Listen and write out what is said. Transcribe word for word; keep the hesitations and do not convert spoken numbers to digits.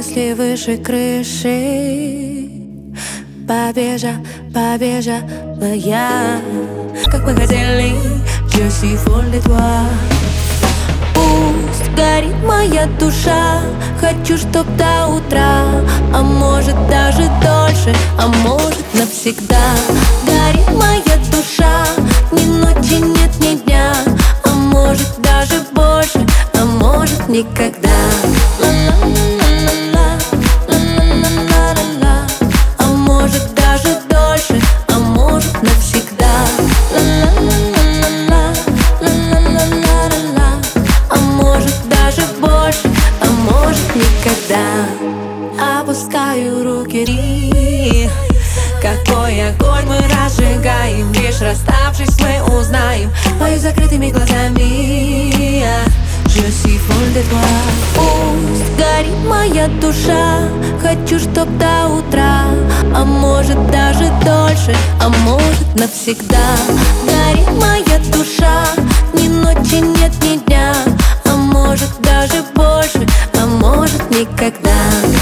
мысли выше крыши. Побежа, побежала я, как мы хотели, je suis folle de toi. Пусть горит моя душа, хочу, чтоб до утра, а может даже дольше, а может навсегда. Горит моя душа, ни ночи нет, ни дня, а может даже больше, а может никогда. Ла-ла-ла-ла-ла, ла-ла-ла-ла-ла, а может даже дольше, а может навсегда. Ла-ла-ла-ла-ла, ла-ла-ла-ла-ла, а может даже больше, а может никогда. Опускаю руки, какой огонь мы разжигаем, лишь расставшись мы узнаем. Пою закрытыми глазами, je suis folle de toi. Пусть горит моя душа, хочу, чтоб до утра, а может даже дольше, а может навсегда. Горит моя душа, ни ночи нет, ни дня, а может даже больше, а может никогда.